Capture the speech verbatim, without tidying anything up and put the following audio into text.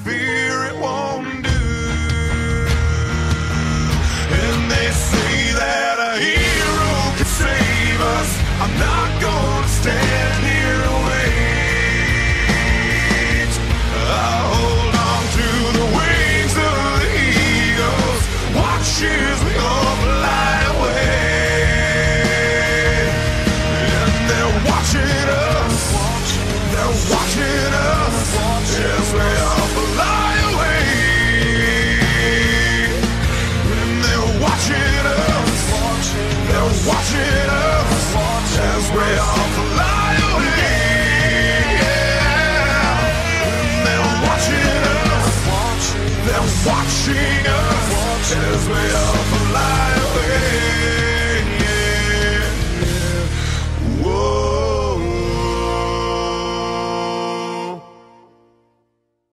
fear it won't do. And they say that a hero can save us. I'm not gonna stand here and wait. I'll hold on to the wings of the eagles, watch as we all fly away. And they're watching us, they're watching us as we all fly away. And they're watching us, they're watching us as we all fly away. Yeah. And they're watching us, they're watching us as we all fly away.